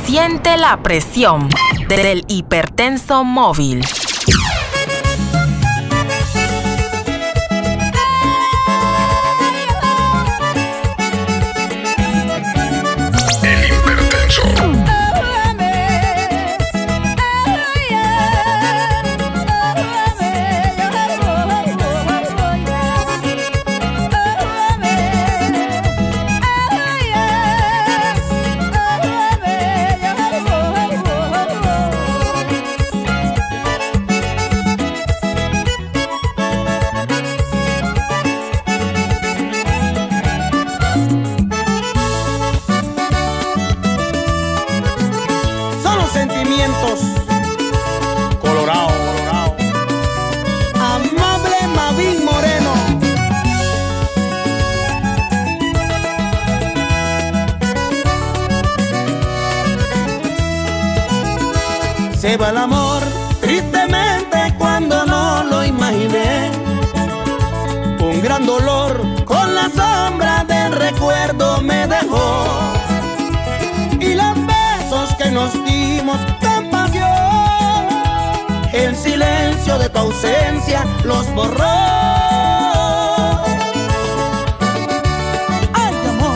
Siente la presión del hipertenso móvil. El hipertenso. Sentimientos Colorado, Colorado. Amable Mavín Moreno. Se va el amor tristemente cuando no lo imaginé. Un gran dolor con la sombra del recuerdo me dejó. Y los besos que nos dimos con pasión, el silencio de tu ausencia los borró. ¡Ay,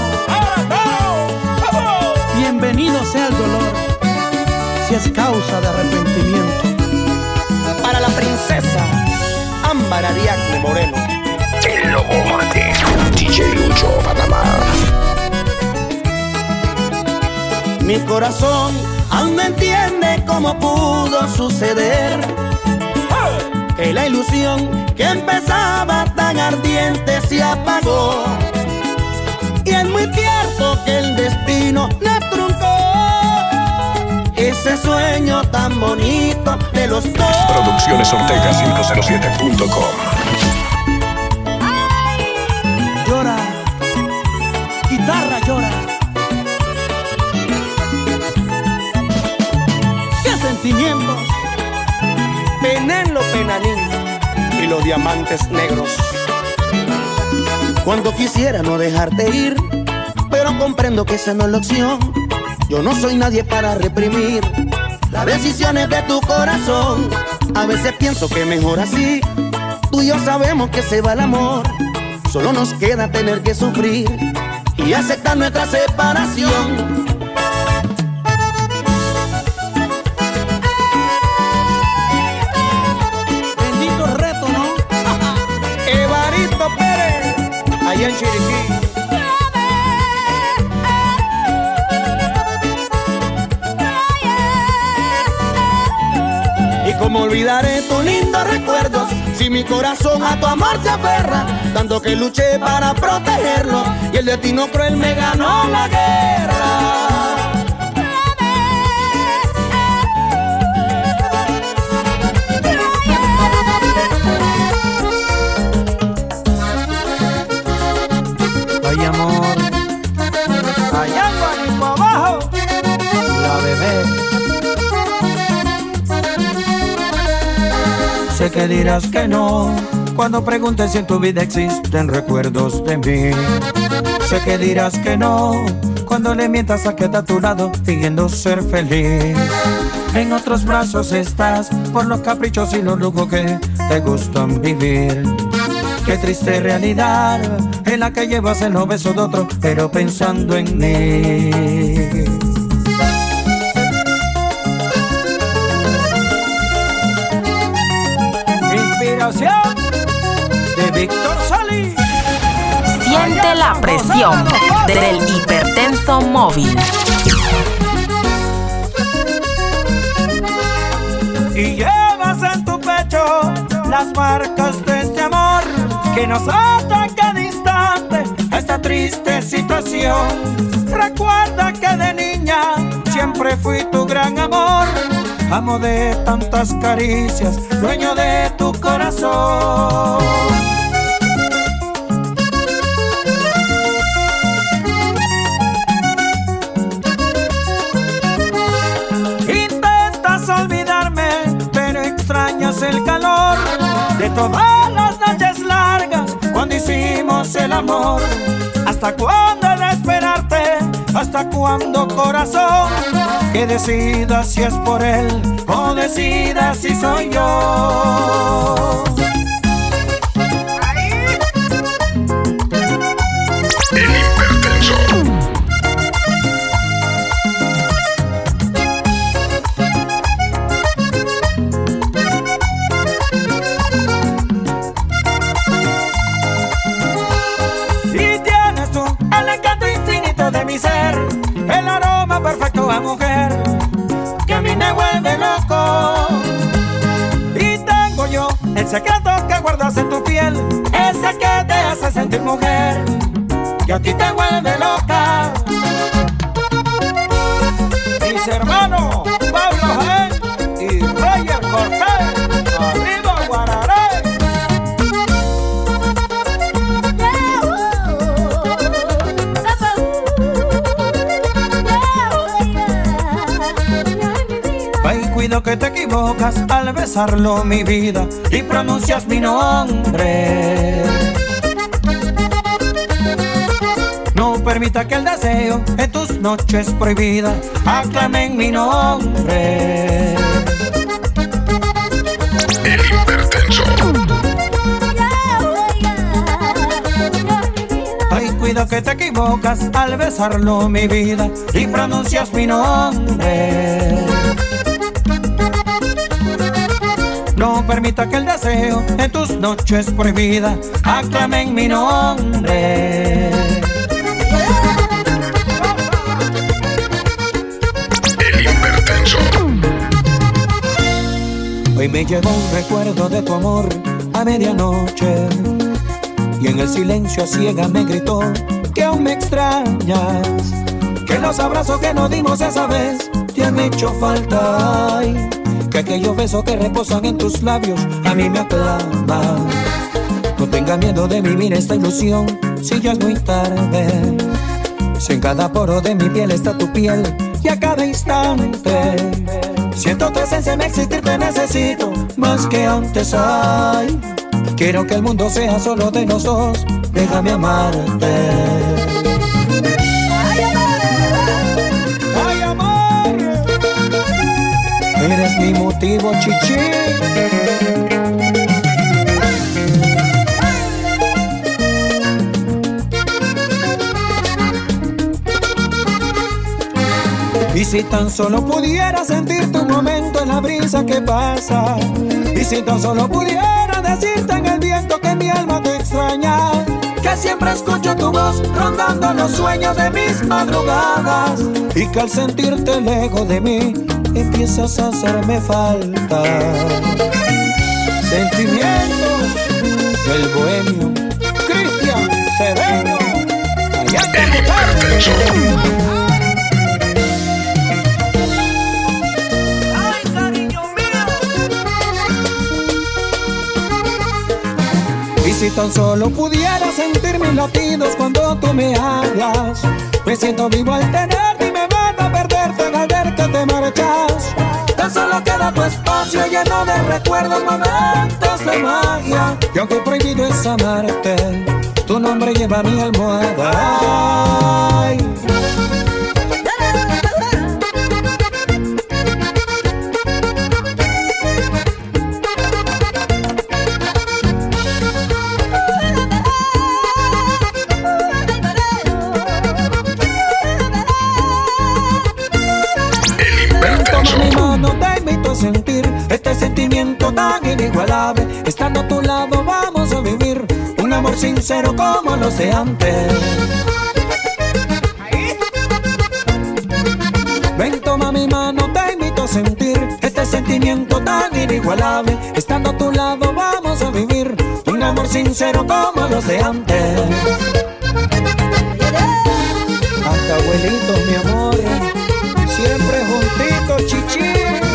amor! Bienvenido sea el dolor, si es causa de arrepentimiento. Para la princesa Ámbar Ariadne Moreno. El Lobo Mate. DJ Lucho Panamá. Mi corazón aún no entiende cómo pudo suceder que la ilusión que empezaba tan ardiente se apagó. Y es muy cierto que el destino le truncó ese sueño tan bonito de los dos. Producciones Ortega 507.com. Llora, guitarra llora. Sentimientos, Penélope Nanín y los diamantes negros. Cuando quisiera no dejarte ir, pero comprendo que esa no es la opción. Yo no soy nadie para reprimir las decisiones de tu corazón. A veces pienso que mejor así. Tú y yo sabemos que se va el amor. Solo nos queda tener que sufrir y aceptar nuestra separación. Allá en Chiriquí. Y cómo olvidaré tus lindos recuerdos si mi corazón a tu amor se aferra, tanto que luché para protegerlo y el destino cruel me ganó la guerra. Ay, amor, allá arriba abajo, la bebé. Sé que dirás que no cuando preguntes si en tu vida existen recuerdos de mí. Sé que dirás que no cuando le mientas a que está a tu lado fingiendo ser feliz. En otros brazos estás por los caprichos y los lujos que te gustan vivir. Qué triste realidad en la que llevas en los besos de otro, pero pensando en mí. Inspiración de Víctor Solís. Siente la presión del hipertenso móvil. Y llevas en tu pecho las marcas de este amor que nos ataca a instante esta triste situación. Recuerda que de niña siempre fui tu gran amor, amo de tantas caricias, dueño de tu corazón. Intentas olvidarme, pero extrañas el calor de todas las noches largas cuando hicimos el amor. Hasta cuando al esperarte ¿Hasta cuándo, corazón? Que decida si es por él o decida si soy yo. El hipertensor. De mi ser, el aroma perfecto a mujer que a mí me vuelve loco. Y tengo yo el secreto que guardas en tu piel, ese que te hace sentir mujer, que a ti te vuelve loca. Mis hermanos Pablo Jaén y Roger Cortés, arriba Guararé. Cuido que te equivocas al besarlo, mi vida, y pronuncias mi nombre. No permita que el deseo en tus noches prohibidas aclamen mi nombre. El hipertensor. Ay, cuido que te equivocas al besarlo, mi vida, y pronuncias mi nombre. No permita que el deseo en tus noches prohibidas aclamen mi nombre. El hipertensor. Hoy me llegó un recuerdo de tu amor a medianoche, y en el silencio a ciega me gritó que aún me extrañas, que los abrazos que nos dimos esa vez te han hecho falta. Ay, que aquellos besos que reposan en tus labios a mí me aclaman. No tengas miedo de vivir esta ilusión si ya es muy tarde. Si en cada poro de mi piel está tu piel y a cada instante siento tu esencia, en existir te necesito más que antes. Ay, quiero que el mundo sea solo de los dos, déjame amarte. Ay, amor, eres mi motivo, chichi. Y si tan solo pudiera sentir tu momento en la brisa que pasa, y si tan solo pudiera decirte en el viento que mi alma te extraña, que siempre escucho tu voz rondando los sueños de mis madrugadas, y que al sentirte lejos de mí empiezas a hacerme falta. Sentimientos del bohemio Cristian Cedeño. El hipertensor. Y si tan solo pudiera sentir mis latidos cuando tú me hablas, me siento vivo al tenerte y me mata a perderte al ver que te marchas. Tan solo queda tu espacio lleno de recuerdos, momentos de magia, y aunque prohibido es amarte, tu nombre lleva mi almohada. Ay. Sentir este sentimiento tan inigualable, estando a tu lado vamos a vivir un amor sincero como los de antes. Ven, toma mi mano, te invito a sentir este sentimiento tan inigualable, estando a tu lado vamos a vivir un amor sincero como los de antes. Hasta abuelito, mi amor, siempre juntito, chichi.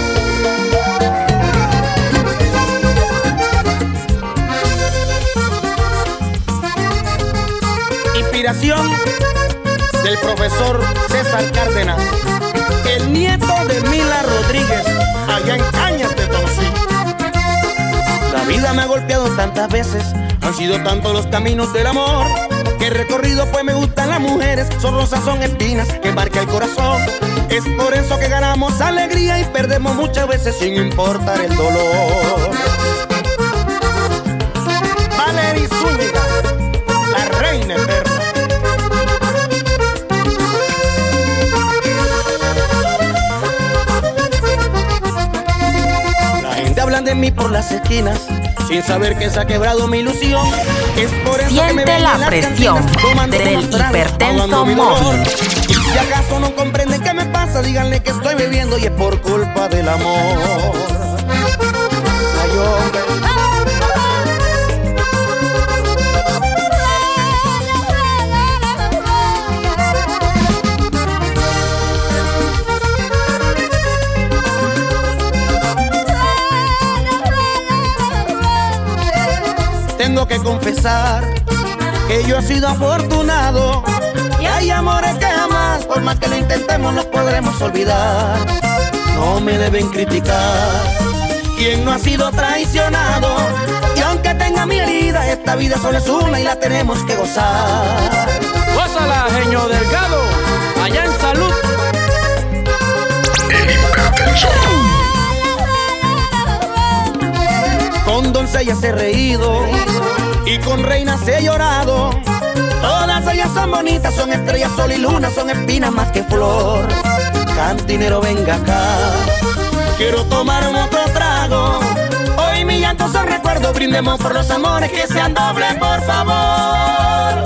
Inspiración del profesor César Cárdenas, el nieto de Mila Rodríguez, allá en Cañas de Toncí. La vida me ha golpeado tantas veces, han sido tantos los caminos del amor, que he recorrido, pues me gustan las mujeres. Son rosas, son espinas que marca el corazón. Es por eso que ganamos alegría y perdemos muchas veces sin importar el dolor. Valery Zúñiga, la reina eterna. La gente habla de mí por las esquinas sin saber que se ha quebrado mi ilusión. Es por eso Siente que me ven la en las presión cantinas, del hipertenso móvil. Y si acaso no comprenden qué me pasa, díganle que estoy bebiendo y es por culpa del amor. Ay, hombre. Tengo que confesar que yo he sido afortunado y hay amores que jamás, por más que lo intentemos, no podremos olvidar. No me deben criticar quien no ha sido traicionado, y aunque tenga mi herida, esta vida solo es una y la tenemos que gozar. Gózala, Genio Delgado, allá en Salud. El hipertenso. Con doncellas he reído y con reinas he llorado. Todas ellas son bonitas, son estrellas, sol y luna, son espinas más que flor. Cantinero, venga acá, quiero tomarme otro trago. Hoy mi llanto son recuerdos, brindemos por los amores que sean dobles, por favor.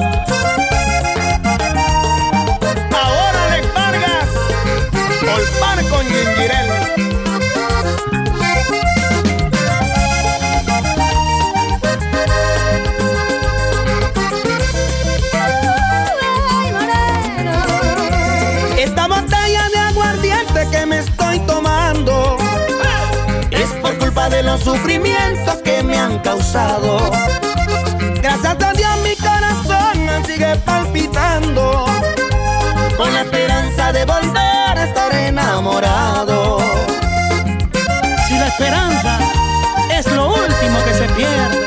Ahora Alex Vargas, Olpar con Gingirel. Esta botella de aguardiente que me estoy tomando es por culpa de los sufrimientos que me han causado. Gracias a Dios mi corazón sigue palpitando, con la esperanza de volver a estar enamorado. Si la esperanza es lo último que se pierde.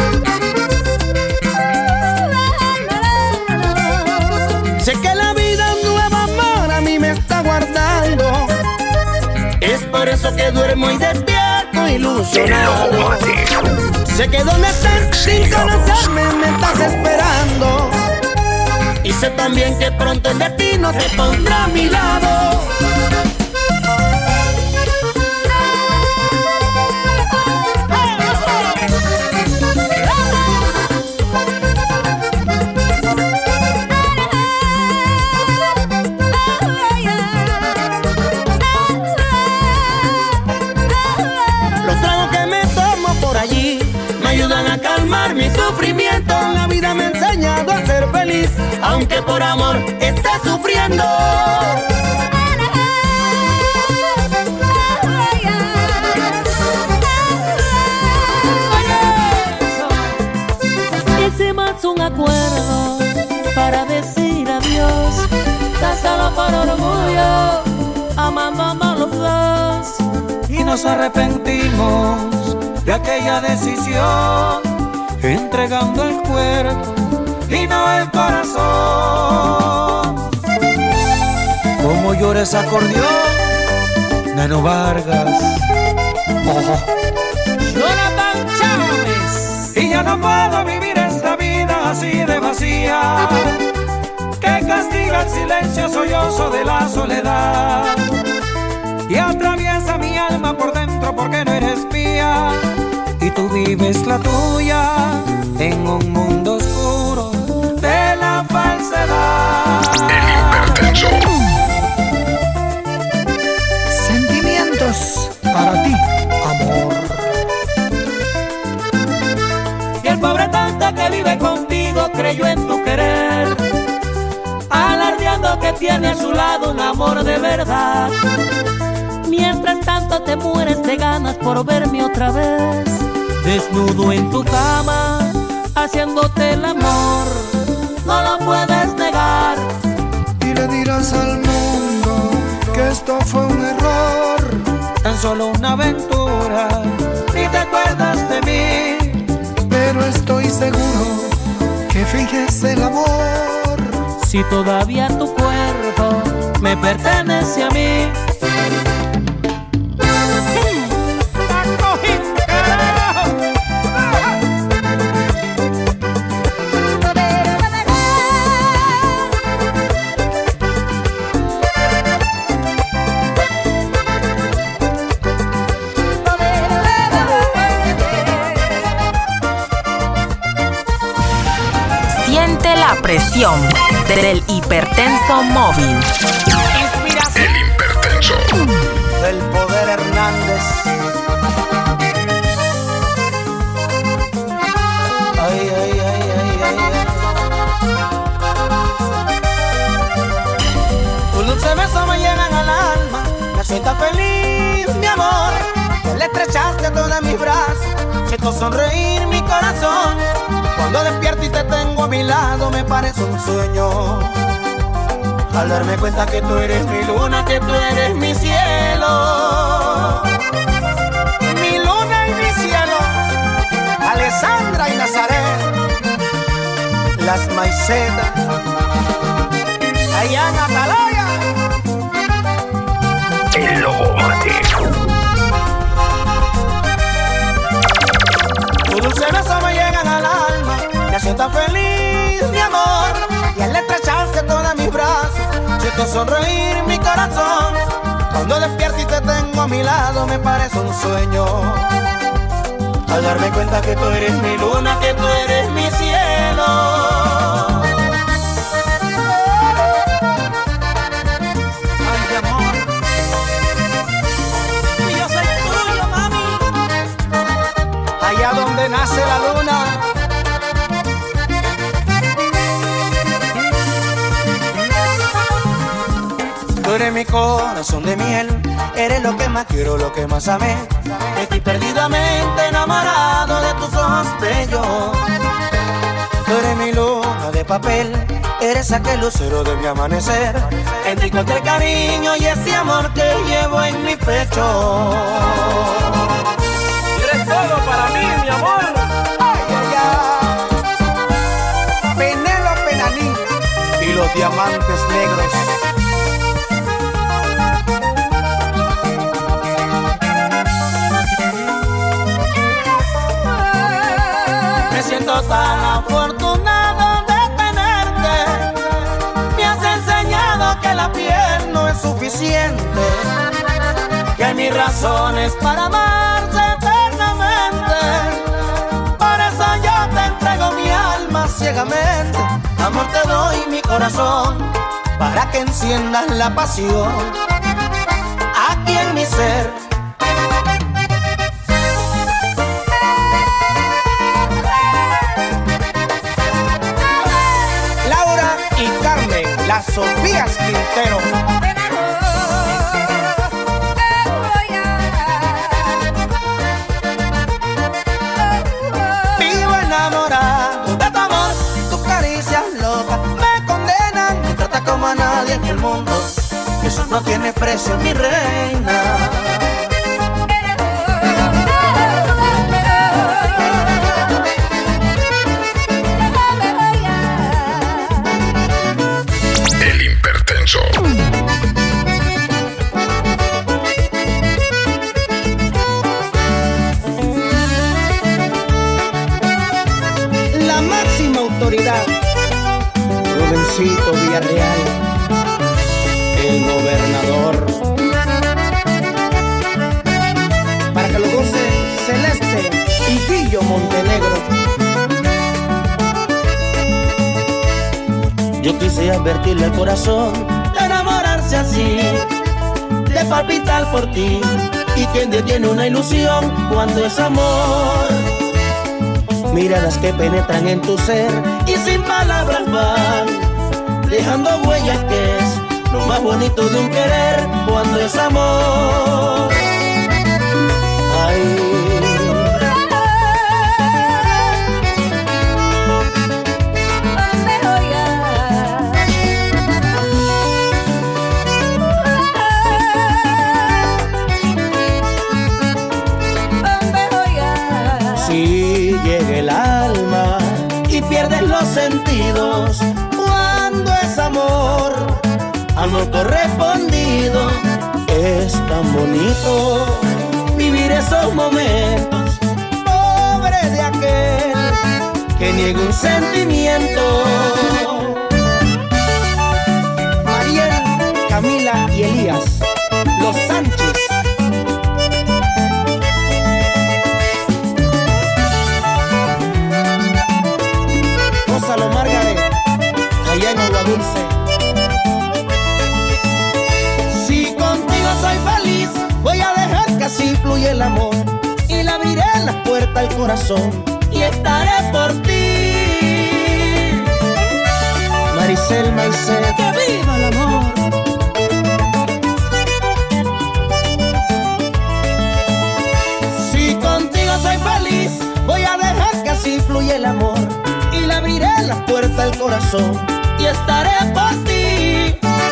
Sé que la vida un nuevo amor a mí me está guardando. Es por eso que duermo y despierto El ilusionado. Lobo Mate. Sé que donde estás sin conocerme me estás esperando. Y sé también que pronto el destino te pondrá a mi lado. Los tragos que me tomo por allí me ayudan a calmar mi sufrimiento. La vida me ha enseñado a ser feliz, aunque por amor esté sufriendo. Hicimos un acuerdo para decir adiós, tan solo por orgullo, amándonos los dos. Y nos arrepentimos de aquella decisión, entregando el cuerpo y no el corazón. Como llora ese acordeón, Nano Vargas. Oh. Jonathan Chávez. Y ya no puedo vivir esta vida así de vacía, que castiga el silencio sollozo de la soledad y atraviesa mi alma por dentro porque no eres mía y tú vives la tuya en un mundo oscuro de la falsedad. El hipertenso. Sentimientos para ti, amor. Y el pobre tonto que vive contigo creyó en tu querer, alardeando que tiene a su lado un amor de verdad. Mientras tanto te mueres de ganas por verme otra vez, desnudo en tu cama, haciéndote el amor. No lo puedes negar. Y le dirás al mundo que esto fue un error, Tan solo una aventura, ni te acuerdas de mí. pero estoy seguro que finges es el amor? Si todavía tu cuerpo me pertenece a mí. La presión del hipertenso móvil. El hipertenso. Del Poder Hernández. Ay, ay, ay, ay, ay, ay. Tus dulces besos me llegan al alma. Me siento feliz, mi amor. Que le estrechaste todos mis brazos. Siento sonreír mi corazón. Cuando despierto y te tengo a mi lado me parece un sueño. Al darme cuenta que tú eres mi luna, que tú eres mi cielo. Mi luna y mi cielo. Alessandra y Nazaret. Las maicetas. Allá en Atalaya. El lobo mate. Tus dulces besos me llegan al alma. Me siento feliz, mi amor. Y al estrecharte todos mis brazos, siento sonreír mi corazón. Cuando despierto y te tengo a mi lado, me parece un sueño. Al darme cuenta que tú eres mi luna, que tú eres mi cielo. Ay, amor. Y yo soy tuyo, mami. Allá donde nace la luna. Tú eres mi corazón de miel, eres lo que más quiero, lo que más amé. Estoy perdidamente enamorado de tus ojos bellos. Tú eres mi luna de papel, eres aquel lucero de mi amanecer. En ti encontré cariño y ese amor que llevo en mi pecho. Eres todo para mí, mi amor. Ay, ay, ay. Penélope Naní y los diamantes negros. Me siento tan afortunado de tenerte. Me has enseñado que la piel no es suficiente, que hay mis razones para amarte eternamente. Por eso yo te entrego mi alma ciegamente. Amor, te doy mi corazón para que enciendas la pasión aquí en mi ser. Las Sofías Quintero. Vivo enamorado de tu amor, tus caricias locas me condenan. Me trata como a nadie en el mundo, eso no tiene precio, mi reina. La máxima autoridad, Rubencito Villarreal, el gobernador. Para que lo goce Celeste y Guillo Montenegro. Yo quise advertirle al corazón de enamorarse así, de palpitar por ti. Y quien detiene una ilusión cuando es amor. Miradas que penetran en tu ser y sin palabras van, dejando huellas que es lo más bonito de un querer cuando es amor. Ay. Si llega el alma y pierdes los sentidos cuando es amor correspondido. Es tan bonito vivir esos momentos, pobre de aquel que niega un sentimiento. Mariel, Camila y Elías, los Sánchez. Gózalo, Margaret, allá en Agua Dulce. Si contigo soy feliz, voy a dejar que así fluya el amor y le abriré las puertas al corazón y estaré por ti. Maricel Maicet, ¡que viva el amor! Si contigo soy feliz, voy a dejar que así fluya el amor y le abriré las puertas al corazón y estaré por ti.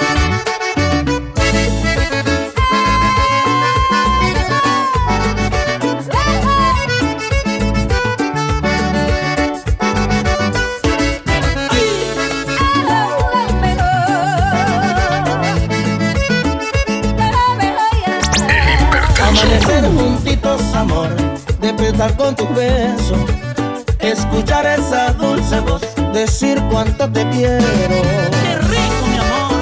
Amanecer juntitos, amor, despertar con tus besos, escuchar esa dulce voz, decir cuánto te quiero. ¡Qué rico, mi amor!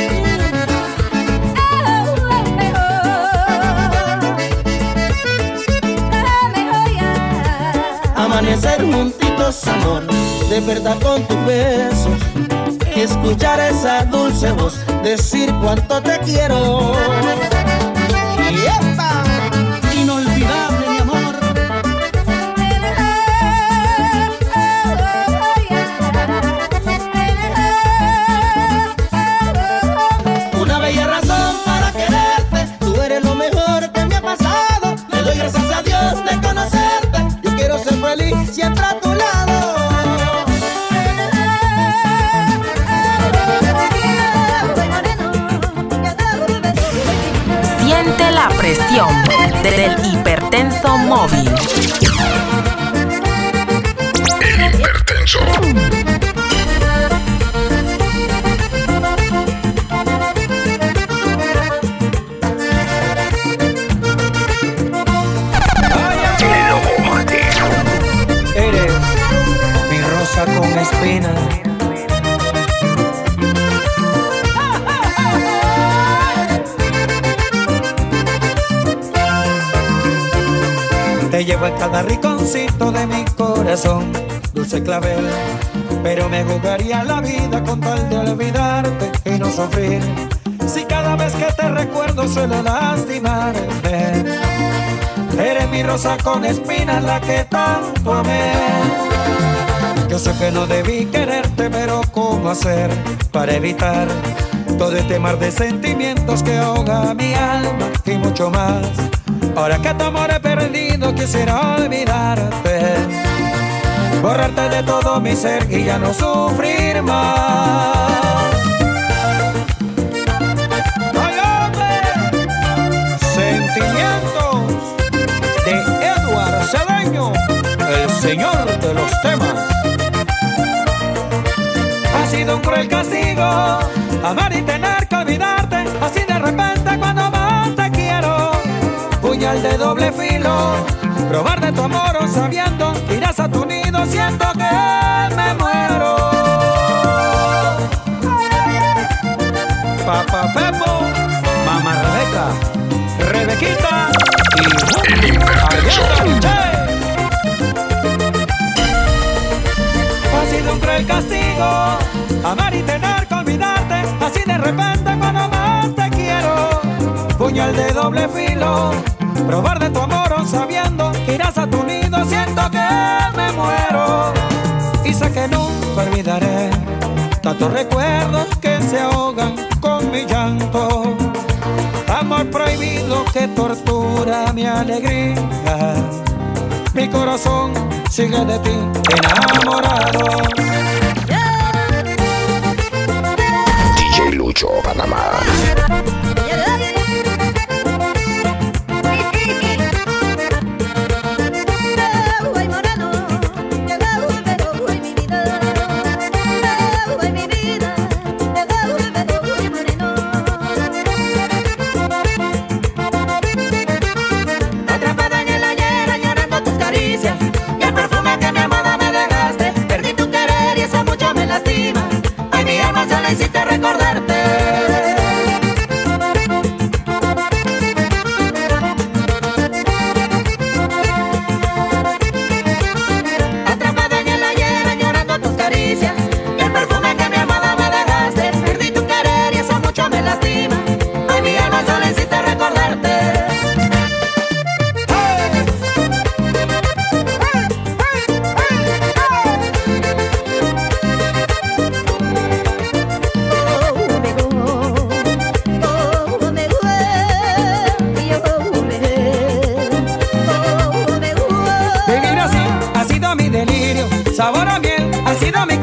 Amanecer juntitos, amor, despertar con tus besos, escuchar esa dulce voz, decir cuánto te quiero. ¡Yepa! Inolvidable, mi amor. Una bella razón para quererte, tú eres lo mejor que me ha pasado. Le doy gracias a Dios de conocerte, yo quiero ser feliz siempre a tu lado. Siente la presión del hipertenso móvil. El hipertenso. El lobo mate. Eres mi rosa con espinas. Te llevo en cada rinconcito de mi corazón, dulce clavel, pero me jugaría la vida con tal de olvidarte y no sufrir. Si cada vez que te recuerdo suelo lastimarte, eres mi rosa con espinas, la que tanto amé. Yo sé que no debí quererte, pero ¿cómo hacer para evitar todo este mar de sentimientos que ahoga mi alma y mucho más? Ahora que tu amor he perdido, quisiera olvidarte, borrarte de todo mi ser y ya no sufrir más. ¡Ay, hombre! Sentimientos de Edward Cedeño, el señor de los temas. Ha sido un cruel castigo amar y tener que olvidarte, así de repente cuando más te quiero. Puñal de doble filo, probar de tu amor sabiendo que irás a tu nido, siento que me muero. Papá Pepo, mamá Rebeca, Rebequita y El hipertenso. ha sido un cruel castigo amar y tener que olvidarte, así de repente cuando más te quiero. Puñal de doble filo, probar de tu amor sabiendo que irás a tu nido, siento que me muero. Y sé que nunca olvidaré tantos recuerdos que se ahogan con mi llanto. Amor prohibido que tortura mi alegría, mi corazón sigue de ti enamorado. DJ Lucho, Panamá.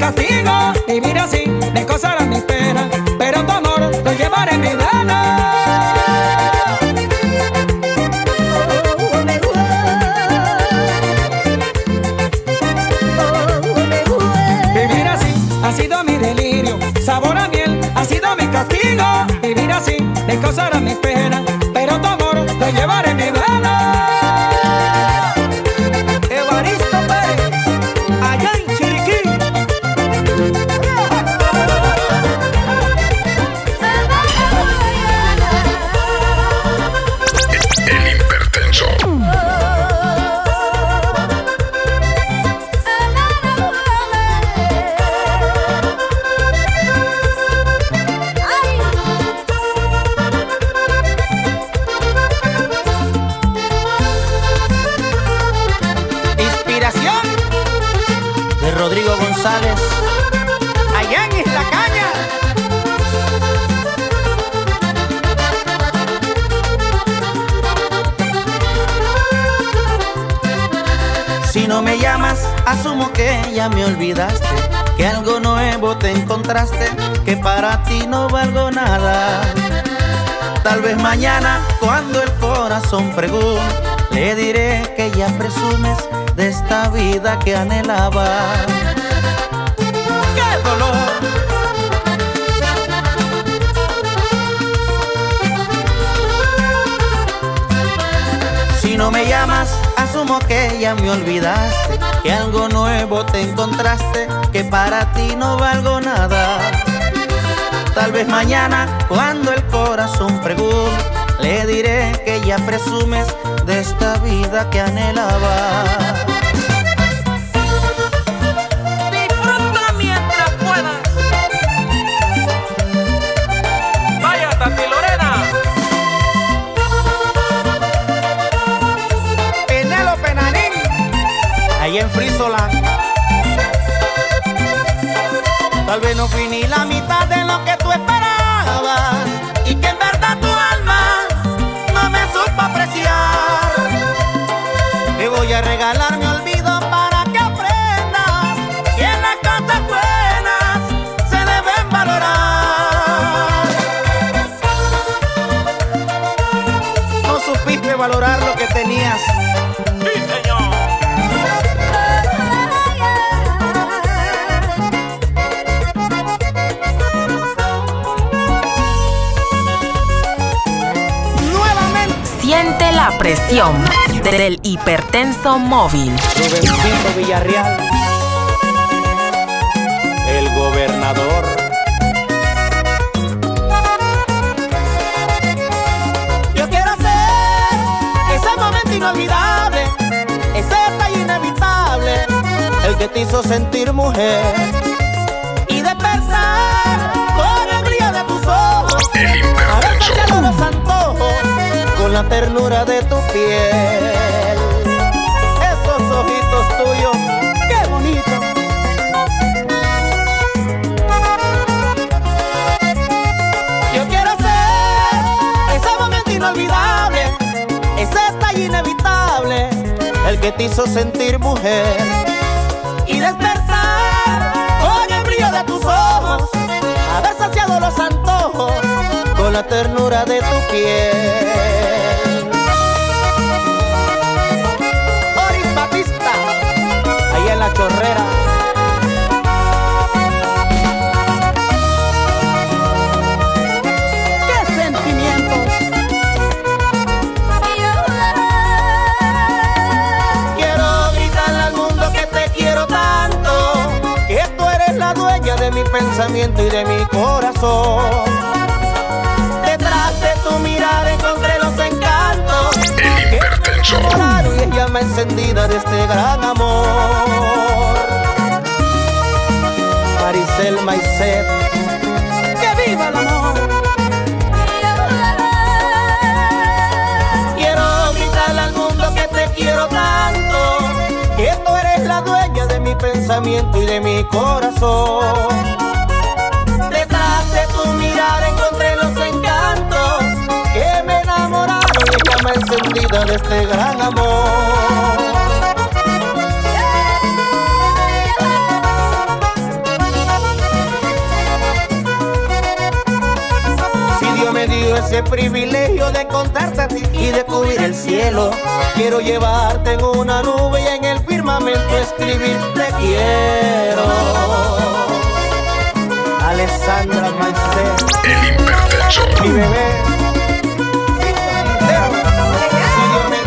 castigo. Vivir así me causará mi pena, pero tu amor lo llevaré en mi vena. Vivir así ha sido mi delirio, sabor a miel ha sido mi castigo. Vivir así me causará mi pena, pero tu amor lo llevaré en mi vena. Evaristo Pérez, allá en Chiriquí. El hipertenso. Inspiración de Rodrigo González, allá en Isla Caña. Si no me llamas, asumo que ya me olvidaste, que algo nuevo te encontraste, que para ti no valgo nada. Tal vez mañana, cuando el corazón pregunte, le diré que ya presumes de esta vida que anhelaba. ¡Qué dolor! Si no me llamas, asumo que ya me olvidaste, que algo nuevo te encontraste, que para ti no valgo nada. Tal vez mañana, cuando el corazón pregunte, le diré que ya presumes de esta vida que anhelaba. Disfruta mientras puedas. Vaya, Tati Lorena. Penélope Nanín, ahí en Frisoland. Tal vez no fui ni la mitad de lo que tú esperabas, y que en verdad tu alma no me supo apreciar. Te voy a regalar mi olvido para que aprendas que las cosas buenas se deben valorar. No supiste valorar lo que tenías. Sí, señor. Siente la presión del hipertenso móvil. Rubensito Villarreal, el gobernador. Yo quiero ser ese momento inolvidable, ese detalle inevitable, el que te hizo sentir mujer y despertar con el brillo de tus ojos, El haber hipertenso. callado los antojos con la ternura de tu piel. Esos ojitos tuyos, qué bonito. Yo quiero ser ese momento inolvidable, ese detalle inevitable, el que te hizo sentir mujer y despertar con el brillo de tus ojos, haber saciado los antojos con la ternura de tu piel. Oris Batista, ahí en la Chorrera. ¡Qué sentimientos! Quiero gritarle al mundo que te quiero tanto, que tú eres la dueña de mi pensamiento y de mi corazón. Detrás de tu mirada encontré los encantos El hipertenso. claro, y es llama encendida de este gran amor. Maricel Maicet, ¡que viva el amor! Quiero gritarle al mundo que te quiero tanto, que tú eres la dueña de mi pensamiento y de mi corazón. Detrás de tu mirada encontré los encantos que me enamoraron y llama encendida de este gran amor. ese privilegio de contarte a ti y de cubrir el cielo. Quiero llevarte en una nube y en el firmamento escribir te quiero. Alessandra Maicel, El Impertenso. mi bebé. Si Dios me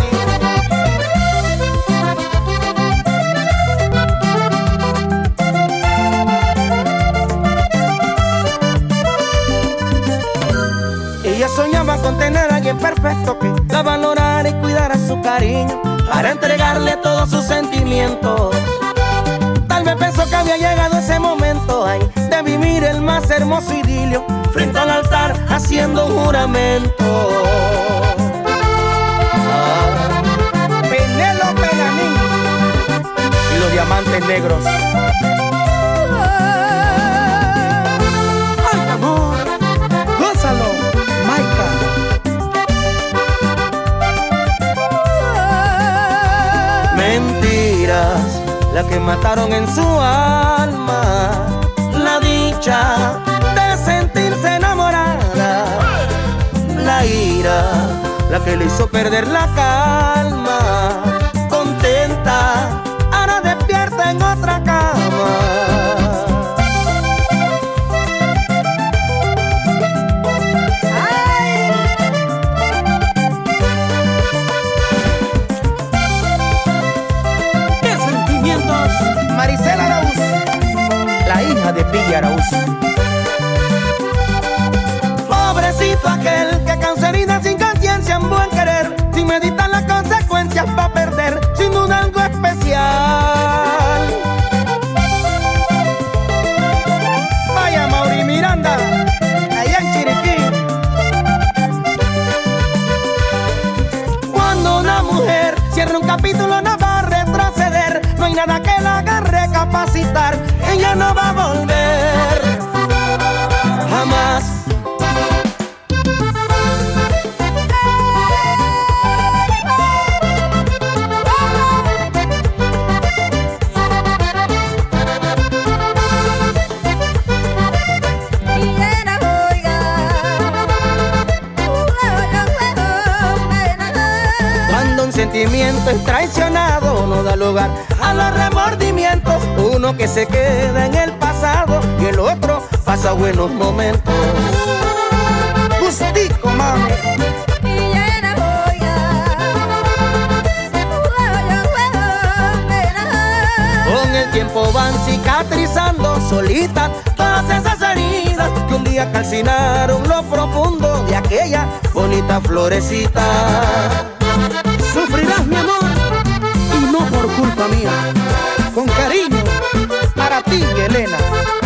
dice. Ella soñaba con tener a alguien perfecto que la valorara y cuidara su cariño para entregarle todos sus sentimientos. Tal vez pensó que había llegado ese momento ay, de vivir el más hermoso idilio frente al altar haciendo un juramento. Penélope Lanín y los diamantes negros. Ay, amor, gózalo, Maika. Mentiras, la que mataron en su alma, la dicha de sentirse enamorada, la ira, la que le hizo perder la calma, contenta, ahora despierta en otra cama. Maricela Araúz, la hija de Pilla Araúz. Pobrecito aquel que causa heridas sin conciencia en buen querer, sin meditar las consecuencias va a perder sin duda algo especial. Vaya Mauri Miranda, allá en Chiriquí. Cuando una mujer cierra un capítulo no va a retroceder, no hay nada que la haga recapacitar, ella no va a volver jamás. Cuando un sentimiento es traicionado no da lugar a los remordimientos, uno que se queda en el pasado y el otro pasa buenos momentos. Gustico, mami. Con el tiempo van cicatrizando solitas todas esas heridas que un día calcinaron lo profundo de aquella bonita florecita. Sufrirás, mi amor, y no por culpa mía. Con cariño, para ti, Elena.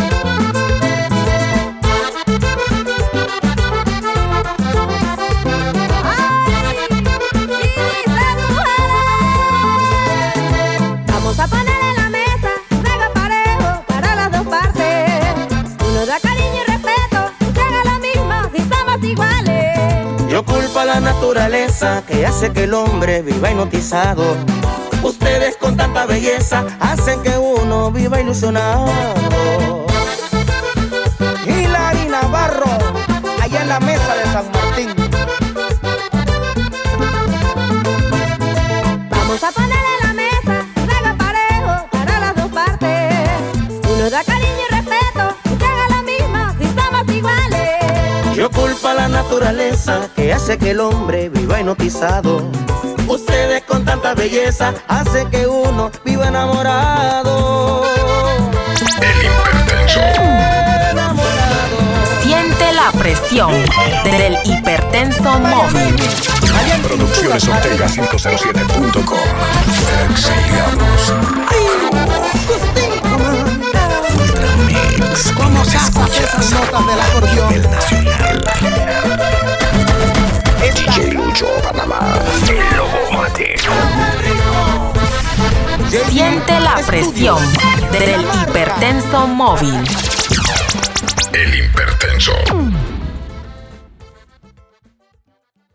Vamos a poner en la mesa juego parejo para las dos partes. Uno da cariño y respeto, se haga lo mismo si somos iguales. Yo culpo a la naturaleza que hace que el hombre viva hipnotizado. Ustedes con tanta belleza hacen que uno viva ilusionado. Hilary Navarro, allá en la mesa de San Martín. Vamos a poner en la mesa juego parejo para las dos partes. Uno da cariño y respeto, se haga lo mismo si somos iguales. Yo culpo a la naturaleza que hace que el hombre viva hipnotizado. Ustedes con tanta belleza hacen que uno viva enamorado. El Impertenso. Enamorado. Siente la presión del hipertenso móvil. Producciones Ortega 507.com. Exiliamos. Ultramix. ¿Cómo sacas esas notas del acordeón? El nacional. DJ Lucho, Panamá. El Lobo Mate. Siente la presión del hipertenso móvil. El Impertenso.